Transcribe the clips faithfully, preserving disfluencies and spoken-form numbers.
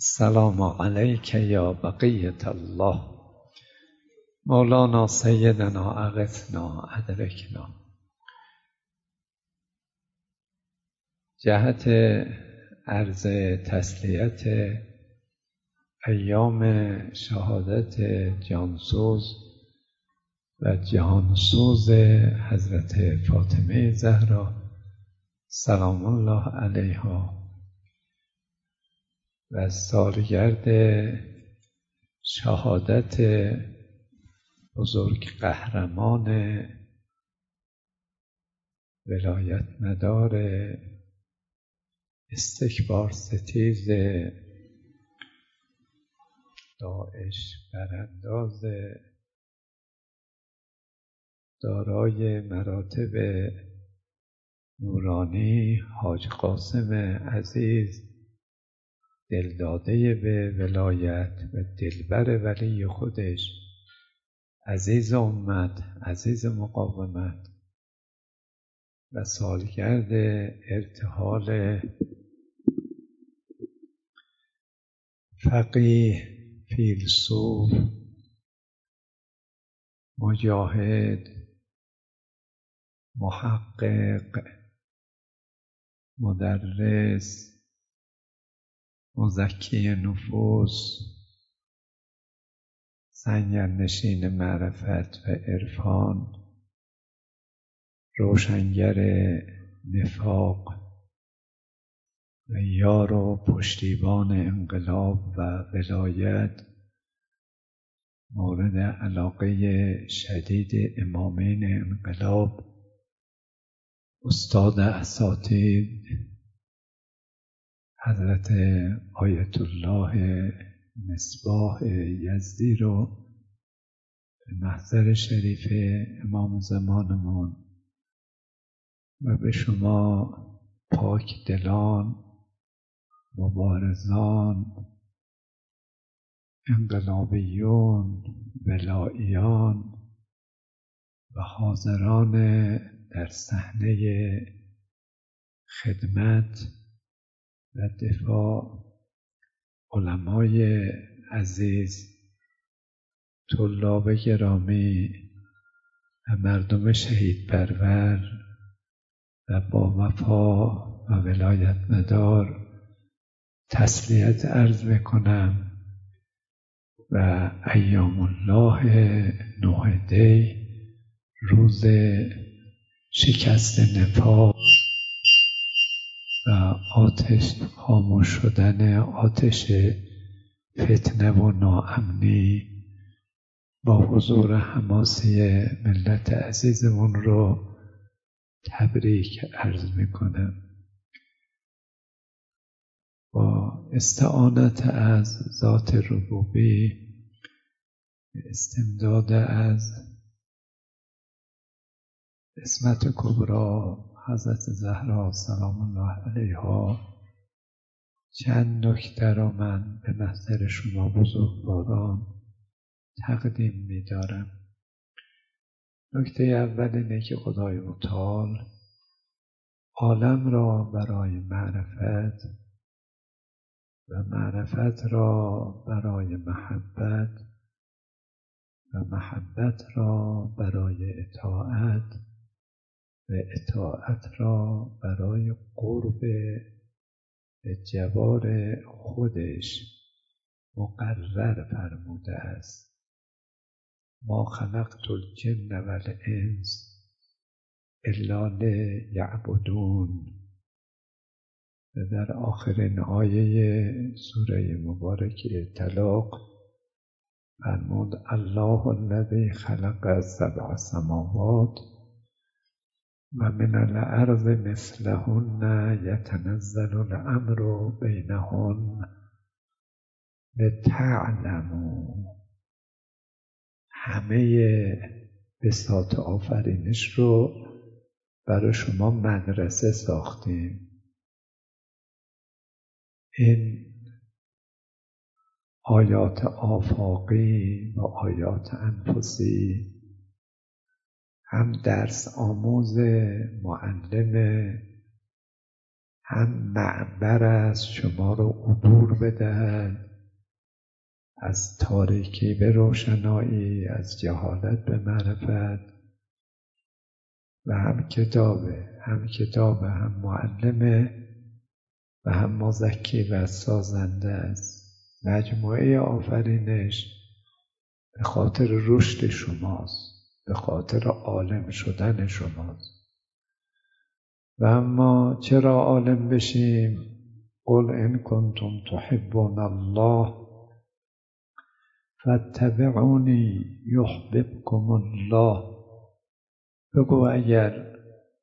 السلام علیک یا بقیة الله مولانا سیدنا اغثنا ادرکنا. جهت عرض تسلیت ایام شهادت جانسوز و جهانسوز حضرت فاطمه زهرا سلام الله علیها و سالگرد شهادت بزرگ قهرمان ولایت مدار استکبار ستیز داعش برانداز دارای مراتب نورانی حاج قاسم عزیز، دلداده به ولایت و دلبر ولی خودش، عزیز امت، عزیز مقاومت و سالگرد ارتحال فقیه، فیلسوف، مجاهد، محقق، مدرس، مزکی نفوس، سنگرنشین معرفت و عرفان، روشنگر نفاق و یار و پشتیبان انقلاب و ولایت، مورد علاقه شدید امامین انقلاب، استاد اساتید حضرت آیت الله مصباح یزدی رو به محضر شریف امام زمانمون و به شما پاک دلان، مبارزان، انقلابیون، ولاییان و حاضران در صحنه خدمت و دفاع، علمای عزیز، طلاب گرامی و مردم شهید پرور و با وفا و ولایت مدار تسلیت عرض میکنم و ایام الله نه دی، روز شکست نفاق و آتش خاموش شدن آتش فتنه و ناامنی با حضور حماسی ملت عزیزمون رو تبریک عرض میکنم. با استعانت از ذات ربوبی، استمداد از عصمت کبری حضرت زهرا سلام الله علیها، چند نکته را من به محضر شما بزرگواران تقدیم می‌دارم. نکته اول اینه که خدای متعال عالم را برای معرفت و معرفت را برای محبت و محبت را برای اطاعت و اطاعت را برای قرب به جوار خودش مقرر فرموده است. ما خلقت الجن و الانس الا لیعبدون. و در آخرین آیه سوره مبارکه طلاق فرمود الله الذی خلق سبع سماوات و من الارض مثلهن یتنزل الامر بینهن لتعلموا. همه بساط آفرینش رو برای شما مدرسه ساختیم. این آیات آفاقی و آیات انفسی هم درس آموز، معلم هم معبر است شما رو عبور بدهد از تاریکی به روشنایی، از جهالت به معرفت، و هم کتابه، هم کتابه، هم معلمه و هم مزکی و سازنده است. مجموعه آفرینش به خاطر رشد شماست، به خاطر عالم شدن شماست. و اما چرا عالم بشیم؟ قل ان کنتم تحبون الله فاتبعونی یحببکم الله. بگو اگر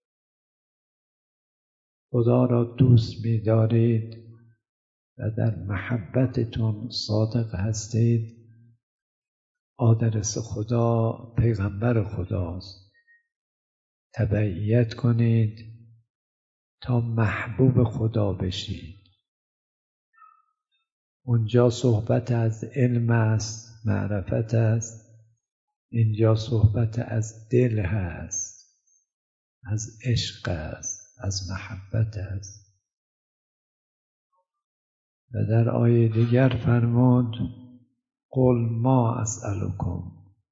خدا را دوست می‌دارید و در محبتتون صادق هستید، آدرس خدا پیغمبر خداست، تبعیت کنید تا محبوب خدا بشید. اونجا صحبت از علم است، معرفت است، اینجا صحبت از دل هست، از عشق است، از محبت است. و در آیه دیگر فرمود قل ما اسألکم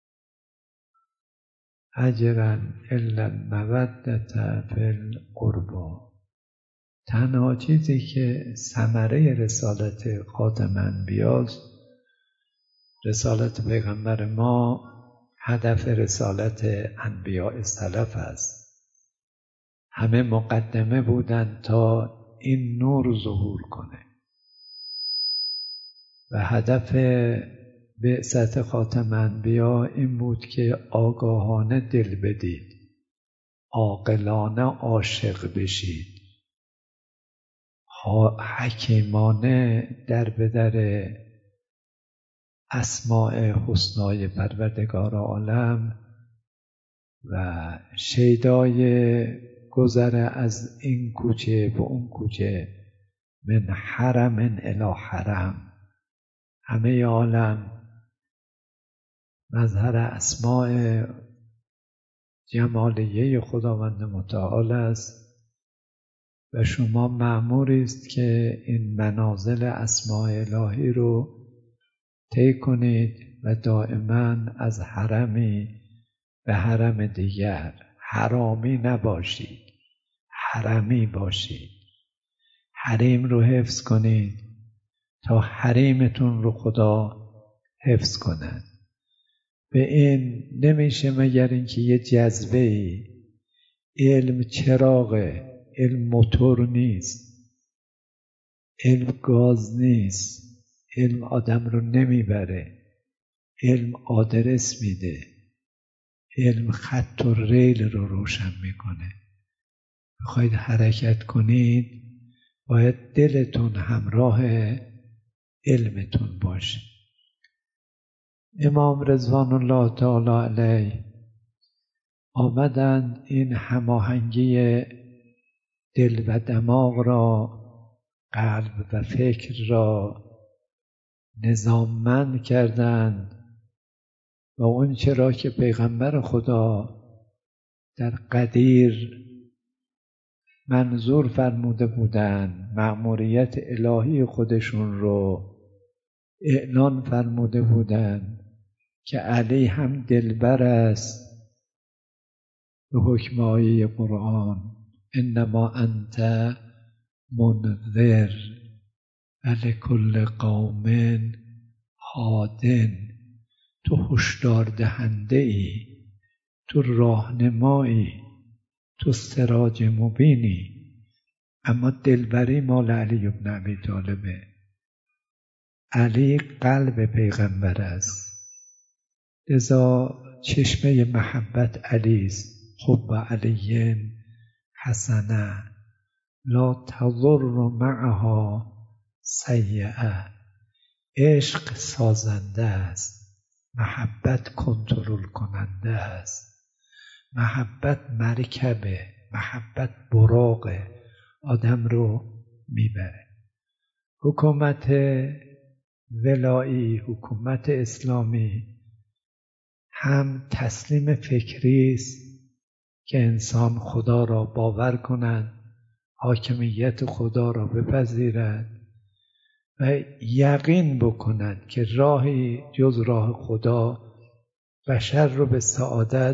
اجرا الا المودة فی القربی. تنها چیزی که ثمره رسالت خاتم انبیاست، رسالت پیغمبر ما، هدف رسالت انبیاء سلف است. همه مقدمه بودند تا این نور ظهور کنه و هدف بعثت خاتم انبیا این بود که آگاهانه دل بدید، عاقلانه عاشق بشید، حکیمانه در به در اسماء حسنای پروردگار عالم و شیدای گذر از این کوچه به اون کوچه، من حرم الی حرم، همه عالم مظهر اسماء جمالیه خداوند متعال است و شما مأموری است که این منازل اسماء الهی رو طی کنید و دائما از حرمی به حرم دیگر حرامی نباشید، حرمی باشید. حریم رو حفظ کنید تا حریمتون رو خدا حفظ کند. به این نمیشه مگر اینکه یه جذبه‌ای. علم چراغه، علم موتور نیست، علم گاز نیست، علم آدم رو نمیبره، علم آدرس میده، علم خط و ریل رو روشن میکنه. بخواید حرکت کنید باید دلتون همراه علمتون باشه. امام رضوان الله تعالی علیه آمدند این هماهنگی دل و دماغ را، قلب و فکر را نظاممند کردند و اون چرا که پیغمبر خدا در قدیر منظور فرموده بودند، مأموریت الهی خودشون رو اعلان فرموده بودند که علی هم دلبر است به حکم آیه قرآن انما انت منذر ولکل قوم هاد. تو هشدار دهنده ای، تو راهنمایی، تو سراج مبینی، اما دلبری مال علی بن ابی طالبه. علی قلب پیغمبر است، لذا چشمه محبت علی است. حب علی حسنه لا تضر معها سیئه. عشق سازنده است، محبت کنترل کننده است. محبت مرکبه، محبت براقه، آدم رو میبره. حکومت ولایی، حکومت اسلامی هم تسلیم فکری است که انسان خدا را باور کند، حاکمیت خدا را بپذیرد و یقین بکند که راهی جز راه خدا بشر رو به سعادت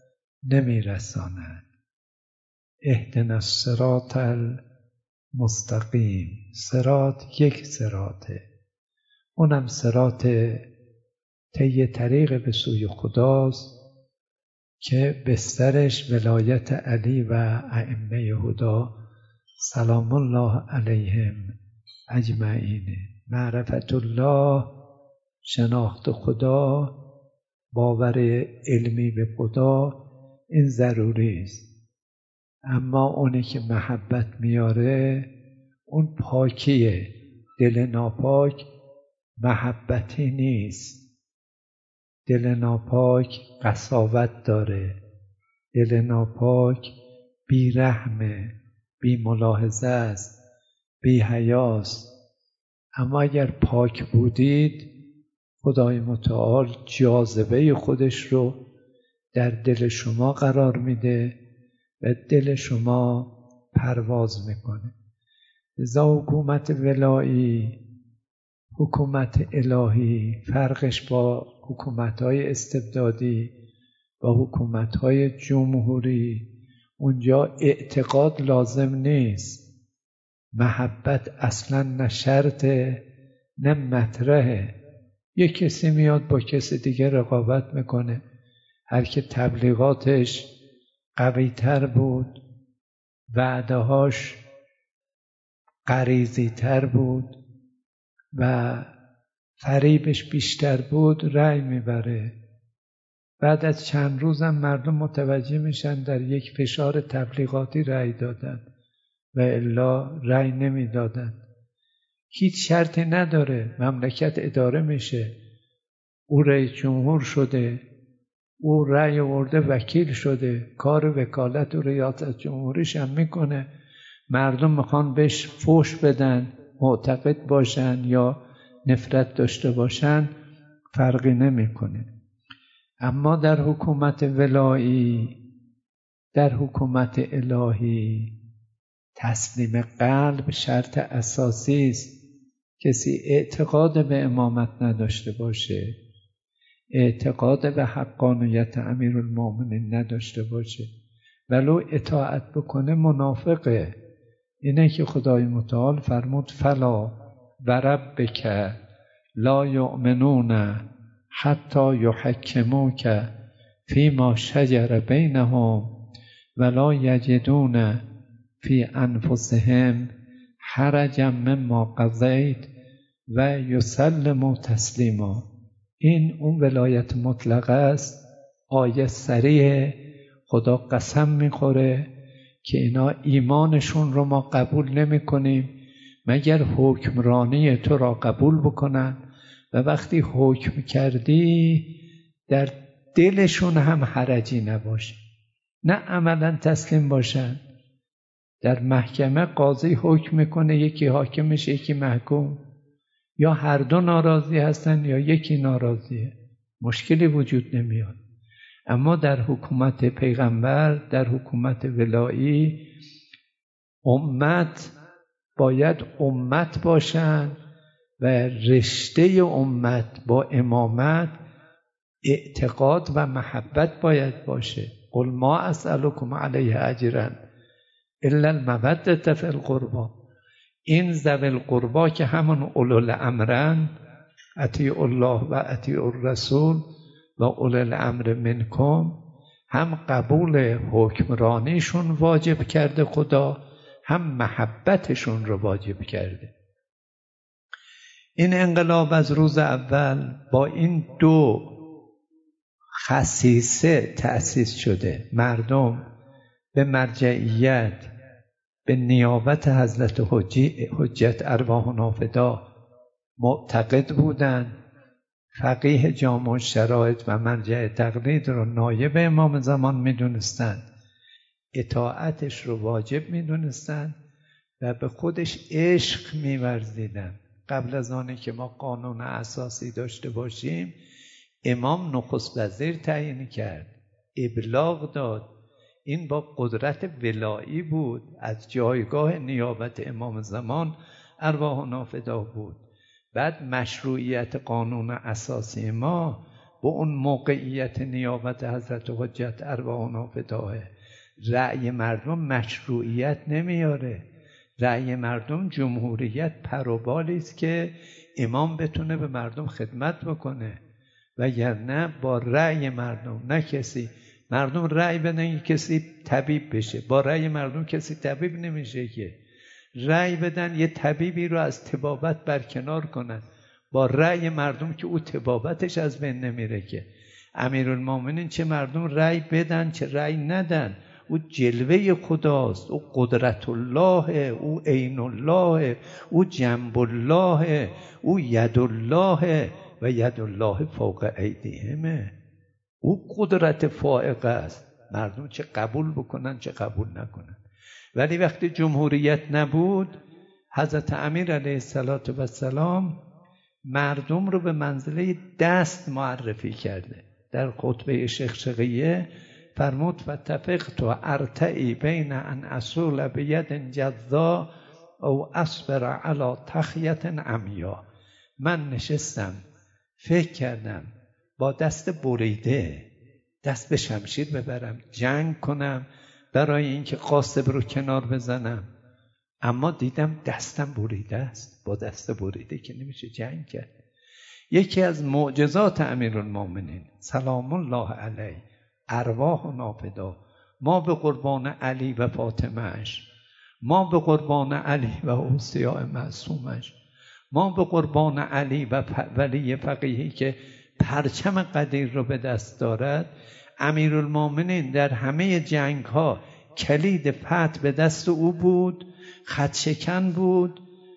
نمیرساند. اهدنا الصراط المستقیم. صراط یک صراطه، اونم صراط طی طریق به سوی خداست که بسترش ولایت علی و ائمه هدی سلام الله علیهم اجمعین. معرفت الله، شناخت خدا، باور علمی به خدا، این ضروری است. اما اونی که محبت میاره اون پاکیه. دل ناپاک محبتی نیست. دل ناپاک قساوت داره. دل ناپاک بیرحمه، بی ملاحظه است، بی حیاست. اما اگر پاک بودید خدای متعال جاذبه خودش رو در دل شما قرار میده و دل شما پرواز میکنه. لذا حکومت ولایی، حکومت الهی، فرقش با حکومت‌های استبدادی و حکومت‌های جمهوری، اونجا اعتقاد لازم نیست. محبت اصلا نه شرطه نه مطرحه. یک کسی میاد با کسی دیگه رقابت میکنه، هر که تبلیغاتش قوی تر بود، وعدهاش غریزی تر بود و فریبش بیشتر بود رأی میبره. بعد از چند روزم مردم متوجه میشن در یک فشار تبلیغاتی رأی دادن و الا رأی نمیدادن. هیچ شرطی نداره، مملکت اداره میشه، او رئیس جمهور شده، او رأی آورده وکیل شده، کار وکالت و ریاست جمهوریش هم میکنه. مردم میخوان بهش فحش بدن، معتقد باشن یا نفرت داشته باشن، فرقی نمیکنه. اما در حکومت ولایی، در حکومت الهی، تسلیم قلب شرط اساسی است. کسی اعتقاد به امامت نداشته باشه، اعتقاد به حقانیت امیرالمومنین نداشته باشه، ولو اطاعت بکنه، منافقه. اینه که خدای متعال فرمود فلا وربک لا یؤمنون حتی یحکموک فیما شجر بینهم ولا یجدون فی انفسهم حرجا مما قضیت و یسلموا تسلیما. این اون ولایت مطلقه است. آیه صریح، خدا قسم میخوره که اینا ایمانشون رو ما قبول نمی کنیم مگر حکمرانی تو را قبول بکنن و وقتی حکم کردی در دلشون هم حرجی نباشه، نه عملا تسلیم باشن. در محکمه قاضی حکم میکنه، یکی حاکمش یکی محکوم، یا هر دو ناراضی هستن یا یکی ناراضیه، مشکلی وجود نمیاد. اما در حکومت پیغمبر، در حکومت ولایی، امت باید امت باشن و رشته امت با امامت اعتقاد و محبت باید باشه. قل ما اسألکم علیه اجرا الا المودة فی القربی. این ذوی القربی که همون اولو الامرن، اطیعوا الله و اطیعوا الرسول و اولو الامر منکم، هم قبول حکمرانیشون واجب کرده خدا، هم محبتشون رو واجب کرده. این انقلاب از روز اول با این دو خصیصه تأسیس شده. مردم به مرجعیت، به نیابت حضرت حجت ارواحنا فدا معتقد بودند. فقیه جامع الشرایط و مرجع تقلید رو نایب امام زمان میدونستند، اطاعتش رو واجب میدونستند و به خودش عشق میورزیدند. قبل از آنه که ما قانون اساسی داشته باشیم، امام نخست وزیر تعیین کرد، ابلاغ داد، این با قدرت ولایی بود، از جایگاه نیابت امام زمان ارواحنا فدا بود. بعد مشروعیت قانون اساسی ما با اون موقعیت نیابت حضرت حجت ارواحنا فداه. رأی مردم مشروعیت نمیاره، رأی مردم جمهوریت پروبالی است که امام بتونه به مردم خدمت بکنه، وگرنه با رأی مردم نه کسی مردم رأی بدن کسی طبیب بشه، با رأی مردم کسی طبیب نمیشه که. رأی بدن یه طبیبی رو از طبابت برکنار کنن، با رأی مردم که او طبابتش از بین نمیره که. امیرالمومنین چه مردم رأی بدن چه رأی ندن، او جلوه خداست، او قدرت الله، او عین الله، او جنب الله، او ید الله و ید الله فوق ایدیهم. او قدرت فائقه است، مردم چه قبول بکنن چه قبول نکنن. ولی وقتی جمهوریت نبود، حضرت امیر علیه السلام مردم رو به منزله دست معرفی کرده. در خطبه شخشقیه فرمود فتفقت و ارتعی بین ان اصول بید جذا او اصبر علی تخیت عمیا. من نشستم فکر کردم با دست بریده دست به شمشیر ببرم جنگ کنم برای اینکه قاسب رو کنار بزنم، اما دیدم دستم بریده است، با دست بریده که نمیشه جنگ کرد. یکی از معجزات امیرالمومنین سلام الله علیه ارواحنا فدا، ما به قربان علی و فاطمه اش، ما به قربان علی و اوصیاء معصومش، ما به قربان علی و ولی فقیهی که پرچم قدیر رو به دست دارد. امیرالمومنین در همه جنگ ها کلید فتح به دست او بود، خط شکن بود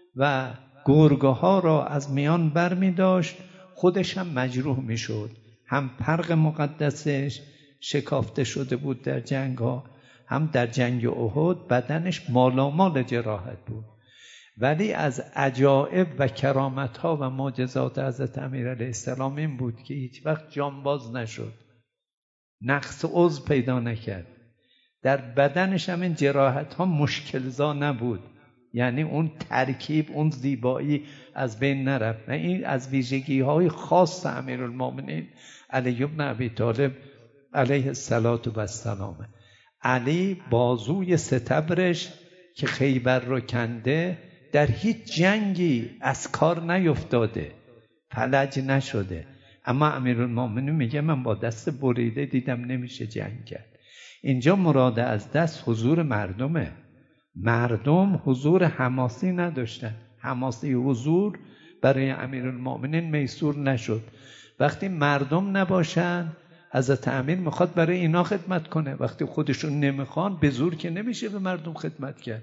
و گرگه ها را از میان بر می داشت، خودش هم مجروح می شد. هم پرق مقدسش شکافته شده بود در جنگ ها، هم در جنگ احد بدنش مالامال جراحت بود. ولی از عجائب و کرامت ها و معجزات حضرت امیر علیه السلام این بود که هیچ وقت جانباز نشد، نقص عضو پیدا نکرد. در بدنش هم این جراحت ها مشکلزا نبود، یعنی اون ترکیب اون زیبایی از بین نرفت. این از ویژگی های خاص امیرالمومنین علی بن ابی طالب علیه السلام. علی بازوی ستبرش که خیبر رو کنده در هیچ جنگی از کار نیفتاده، فلج نشده، اما امیرالمومنین میگه من با دست بریده دیدم نمیشه جنگ کرد. اینجا مراد از دست حضور مردمه. مردم حضور حماسی نداشتن، حماسی حضور برای امیرالمومنین میسور نشد. وقتی مردم نباشن حضرت امیر میخواد برای اینا خدمت کنه، وقتی خودشون نمیخوان به زور که نمیشه به مردم خدمت کرد.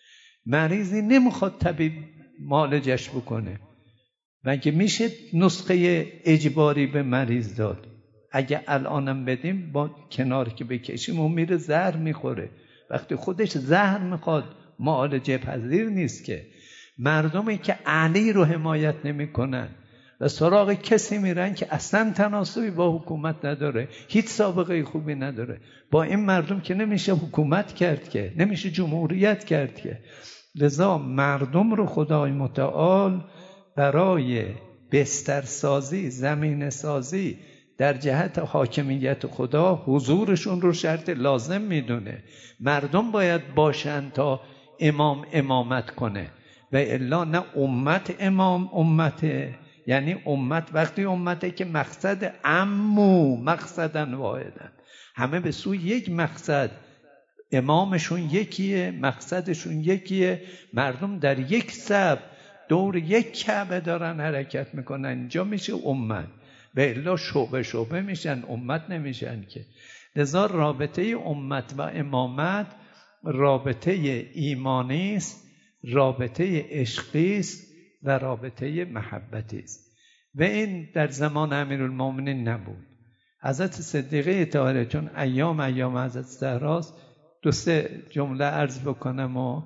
مریضی نمیخواد طبیب معالجش بکنه، مگه میشه نسخه اجباری به مریض داد؟ اگه الانم بدیم با کنار که بکشیم اون میره زهر میخوره، وقتی خودش زهر میخواد معالجه پذیر نیست که. مردمی که علی رو حمایت نمیکنن و سراغ کسی میرن که اصلا تناسبی با حکومت نداره، هیچ سابقه خوبی نداره، با این مردم که نمیشه حکومت کرد که، نمیشه جمهوریت کرد که. لذا مردم رو خدای متعال برای بسترسازی، زمین سازی در جهت حاکمیت خدا حضورشون رو شرط لازم میدونه. مردم باید باشن تا امام امامت کنه و الا نه امت امام امته. یعنی امت وقتی امته که مقصد عمو مقصدن واحدن، همه به سوی یک مقصد، امامشون یکیه، مقصدشون یکیه، مردم در یک صف دور یک کعبه دارن حرکت میکنن، اینجا میشه امت. و الا شعبه شعبه میشن، امت نمیشن که. لذا رابطه امت و امامت رابطه ایمانی است، رابطه عشقی است و رابطه محبتی است و این در زمان امیرالمومنین نبود. حضرت صدیقه طاهره چون ایام ایام حضرت زهراست، دو سه جمله عرض بکنم و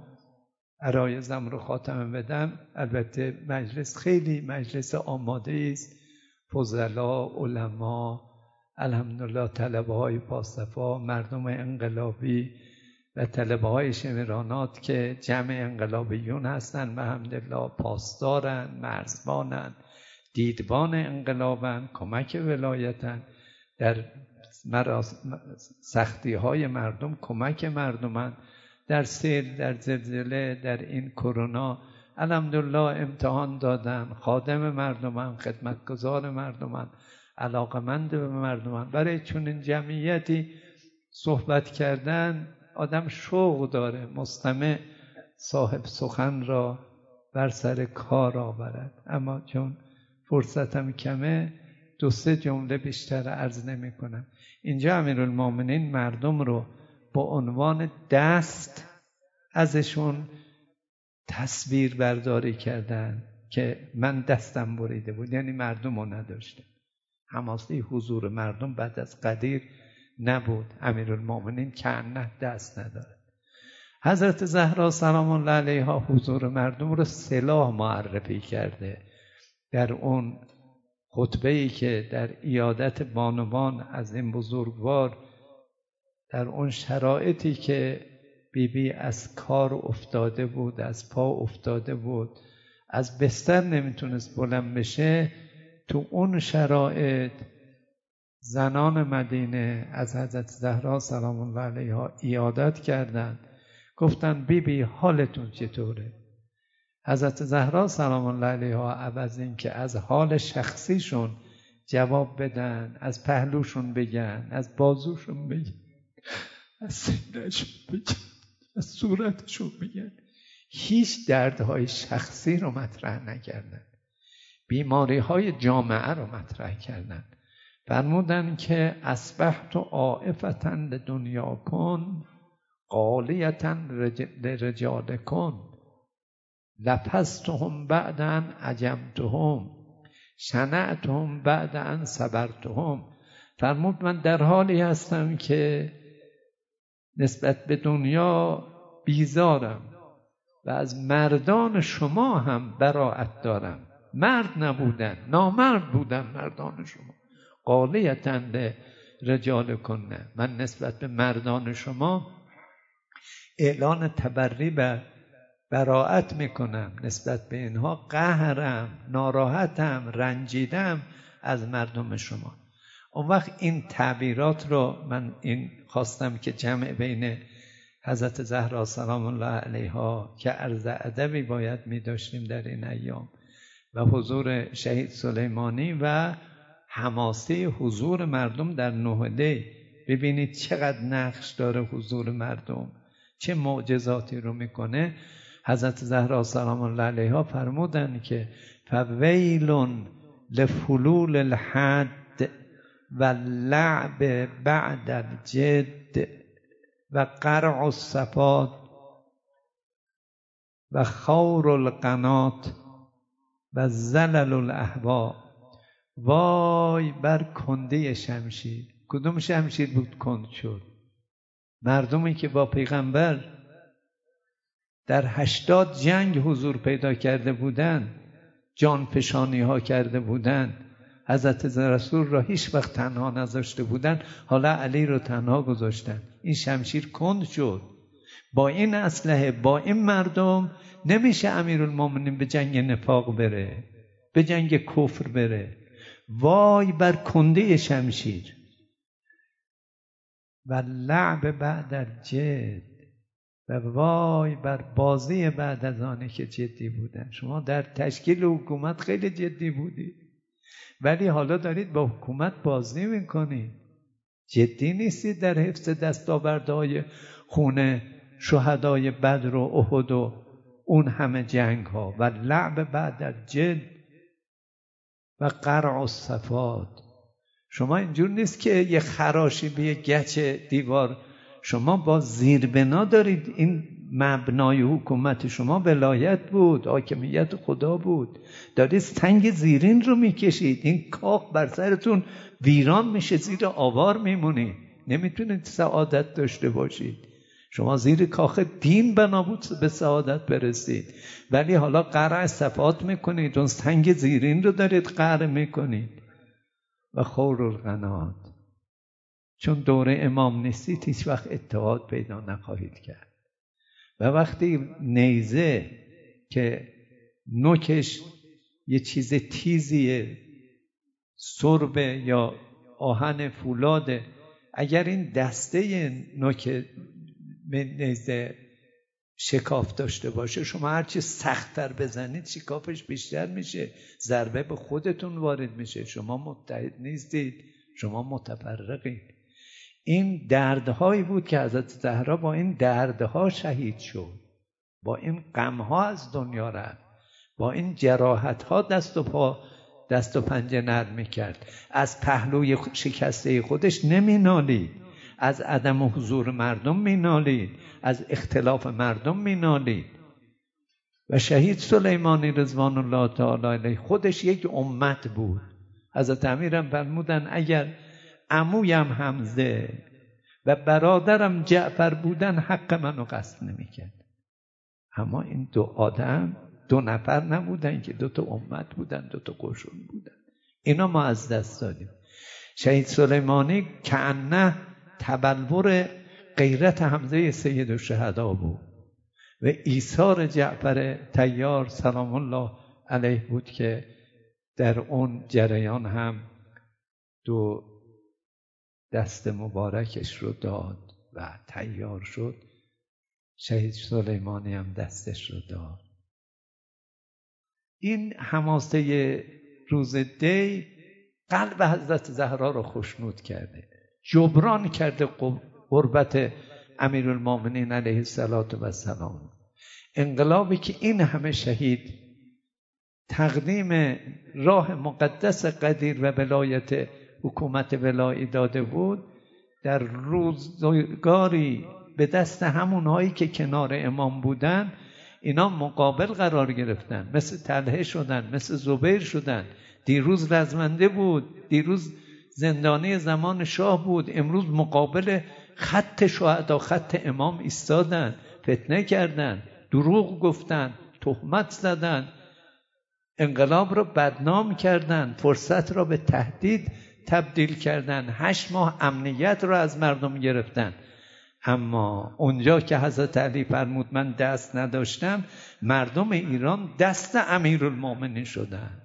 عرایزم رو خاتمه بدم. البته مجلس خیلی مجلس آماده است، فضلا، علما الحمدلله طلبه های پاسدفاع، مردم انقلابی و طلبه های شمرانات که جمع انقلابیون هستن، به حمدالله پاسدارن، مرزبانن، دیدبان انقلابن، کمک ولایتن، در سختی های مردم کمک مردمن، در سیل، در زلزله، در این کرونا الحمدلله امتحان دادن، خادم مردمن، خدمتگزار مردمن، علاقمند به مردمن. برای چون این جمعیتی صحبت کردن آدم شوق داره مستمع صاحب سخن را بر سر کار آورد، اما چون فرصتم کمه دو سه جمله بیشتر عرض نمی کنم. اینجا امیرالمومنین مردم رو با عنوان دست ازشون تصویر برداری کردن که من دستم بریده بود، یعنی مردم رو نداشته. حماسه حضور مردم بعد از قدیر نبود. امیرالمومنین کنه دست نداره. حضرت زهرا سلام الله علیها حضور مردم رو سلاح معرفی کرده در اون خطبه‌ای که در عیادت بانوان از این بزرگوار، در اون شرایطی که بی بی از کار افتاده بود، از پا افتاده بود، از بستر نمیتونست بلند بشه، تو اون شرایط زنان مدینه از حضرت زهرا سلام الله علیها عیادت کردند. گفتن بی بی حالتون چطوره؟ حضرت زهرا سلام الله علیها عوض این که از حال شخصیشون جواب بدن، از پهلوشون بگن، از بازوشون بگن، از سینه‌شون بگن، از صورتشون بگن، هیچ دردهای شخصی رو مطرح نکردن، بیماری های جامعه رو مطرح کردن. فرمودن که اصبحت عائفة لدنیاکم غالیة لرجالکم لفظتهم بعد ان عجمتهم شنعتهم بعد ان صبرتهم. فرمود من در حالی هستم که نسبت به دنیا بیزارم و از مردان شما هم براءت دارم. مرد نبودن، نامرد بودن مردان شما. غالیة لرجالکم، من نسبت به مردان شما اعلان تبری و براءت میکنم، نسبت به اینها قهرم، ناراحتم، رنجیدم از مردم شما. اون وقت این تعبیرات رو من این خواستم که جمع بین حضرت زهرا سلام الله علیها که عرض ادبی باید می داشتیم در این ایام و حضور شهید سلیمانی و حماسه حضور مردم در نهده. ببینید چقدر نقش داره حضور مردم، چه معجزاتی رو میکنه. حضرت زهرا سلام الله علیها فرمودن که فویل لفلول الحد و لعب بعد الجد و قرع الصفات و خور القنات و زلل الاهوا. وای بر کنده شمشیر. کدوم شمشیر بود کند شد؟ مردمی که با پیغمبر در هشتاد جنگ حضور پیدا کرده بودند، جان فشانی ها کرده بودند، حضرت رسول را هیچ وقت تنها نذاشته بودند، حالا علی رو تنها گذاشتن. این شمشیر کند شد. با این اسلحه، با این مردم نمیشه امیرالمومنین به جنگ نفاق بره، به جنگ کفر بره. وای بر کنده شمشیر. و لعب بعد الجد، و وای بر بازی بعد از آنه که جدی بودن. شما در تشکیل حکومت خیلی جدی بودید، ولی حالا دارید با حکومت بازی میکنید، جدی نیستید در حفظ دستاوردهای خون شهدای بدر و احد و اون همه جنگ ها. و لعب بعد الجد و قرع الصفات. شما اینجور نیست که یه خراشی به یه گچ دیوار، شما با زیربنا دارید. این مبنای حکومت شما ولایت بود، حاکمیت خدا بود، دارید سنگ زیرین رو میکشید. این کاخ بر سرتون ویران میشه، زیر آوار میمونید، نمیتونید سعادت داشته باشید. شما زیر کاخ دین بنا بود به سعادت برسید، ولی حالا قرع صفات میکنید، اون سنگ زیرین رو دارید قرع میکنید. و خور القنات. چون دوره امام نیستید هیچ وقت اتحاد پیدا نخواهید کرد. و وقتی نیزه که نوکش یه چیز تیزیه، سربه یا آهن فولاده، اگر این دسته نوک نیزه شکاف داشته باشه، شما هرچی سخت‌تر بزنید شکافش بیشتر میشه، ضربه به خودتون وارد میشه، شما متحد نیستید، شما متفرقید. این دردهایی بود که حضرت زهرا با این دردها شهید شد، با این غمها از دنیا رفت، با این جراحتها دست و پا دست و پنجه نرم میکرد. از پهلوی شکسته خودش نمینالید، از عدم حضور مردم مینالید، از اختلاف مردم مینالید. و شهید سلیمانی رضوان الله تعالی علیه خودش یک امت بود. حضرت امیرم فرمودن اگر عمویم حمزه و برادرم جعفر بودن حق منو قصد نمیکرد. اما این دو آدم دو نفر نبودن که دو تا امت بودن، دو تا قشون بودن. اینا ما از دست دادیم. شهید سلیمانی کأنه تبلور غیرت حمزه سید الشهدا بود و ایثار جعفر طیار سلام الله علیه بود که در اون جریان هم دو دست مبارکش رو داد و طیار شد. شهید سلیمانی هم دستش رو داد. این حماسه روز دی قلب حضرت زهرا رو خوشنود کرده، جبران کرده قربت امیرالمومنین علیه السلام. انقلابی که این همه شهید تقدیم راه مقدس قدیر و ولایت حکومت ولایی داده بود، در روزگاری به دست همونهایی که کنار امام بودن اینا مقابل قرار گرفتن، مثل طلحه شدن، مثل زبیر شدن. دیروز رزمنده بود، دیروز زندانی زمان شاه بود، امروز مقابل خط شهدا، خط امام ایستادن، فتنه کردن، دروغ گفتن، تهمت زدن، انقلاب را بدنام کردن، فرصت را به تهدید تبدیل کردن، هشت ماه امنیت را از مردم گرفتن. اما اونجا که حضرت علی فرمود من دست نداشتم، مردم ایران دست امیرالمومنین شدن.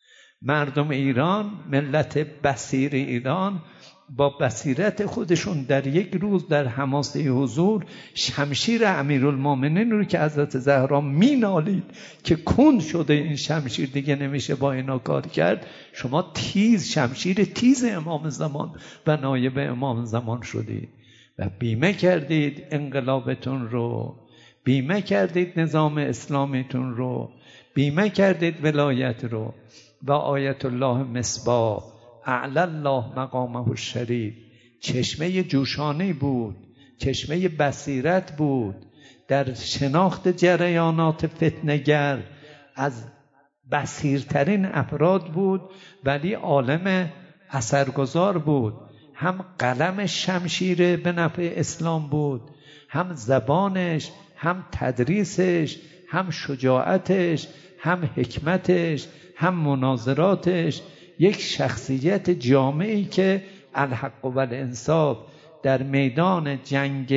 مردم ایران، ملت بصیر ایران، با بصیرت خودشون در یک روز در حماسه حضور شمشیر امیرالمومنین رو که حضرت زهرا مینالید که کند شده این شمشیر، دیگه نمیشه با اینا کار کرد، شما تیز، شمشیر تیز امام زمان و نایب امام زمان شدید و بیمه کردید انقلابتون رو، بیمه کردید نظام اسلامیتون رو، بیمه کردید ولایت رو. و آیت الله مصباح اعلی الله مقامه الشریف، چشمه جوشانی بود، چشمه بصیرت بود در شناخت جریانات فتنه‌گر، از بصیرترین افراد بود، ولی عالم اثرگذار بود. هم قلم شمشیر به نفع اسلام بود، هم زبانش، هم تدریسش، هم شجاعتش، هم حکمتش، هم مناظراتش. یک شخصیت جامعی که الحق و الانصاف در میدان جنگ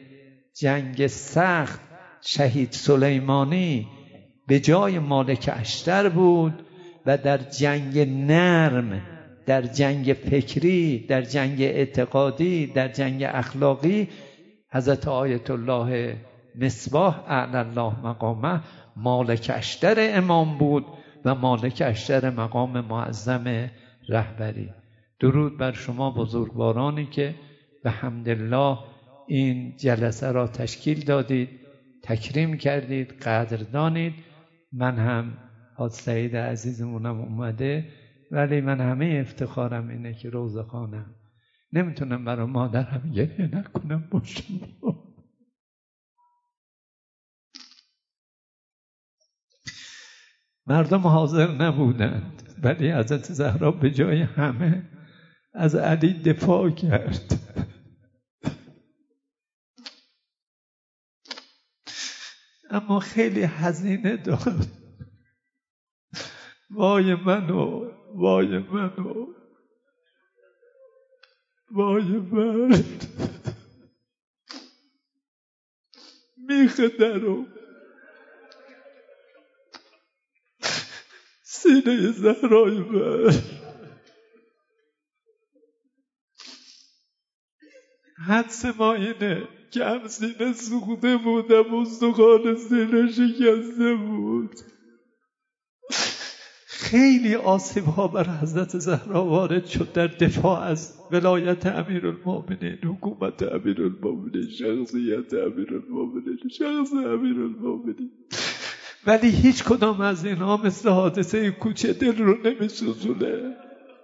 جنگ سخت شهید سلیمانی به جای مالک اشتر بود و در جنگ نرم، در جنگ فکری، در جنگ اعتقادی، در جنگ اخلاقی حضرت آیت الله مصباح اعلی الله مقامه مالک اشتر امام بود و مالک اشتر مقام معظم رهبری. درود بر شما بزرگوارانی که به حمدالله این جلسه را تشکیل دادید، تکریم کردید، قدردانید. من هم حاج سعید عزیزمونم اومده، ولی من همه افتخارم اینه که روزه خانم نمیتونم برای مادرم گریه نکنم باشم. مردم حاضر نبودند، ولی حضرت زهرا به جای همه از علی دفاع کرد. اما خیلی هزینه داد. وای منو، وای منو، وای مرد میخ درو سینه زهرای مرد حدس ما اینه که هم سینه سوخته بود هم استخوان سینه شکسته بود. خیلی آسیب ها بر حضرت زهرا وارد شد در دفاع از ولایت امیرالمومنین، حکومت امیرالمومنین، شخصیت امیرالمومنین، شخص امیرالمومنین، ولی هیچ کدام از اینها مثل حادثه کوچه دل رو نمی‌سوزونه.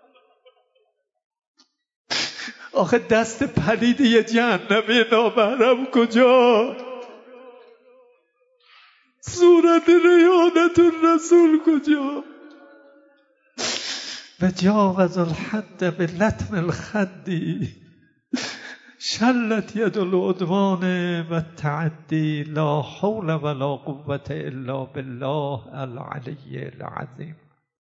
آخه دست پلید یه جهنمی نامحرم کجا؟ صورت ریانت الرسول کجا؟ و جاوز الحد به لطم الخدی شلت ید العدوان و التعدی لا حول ولا قوة الا بالله العلی العظیم.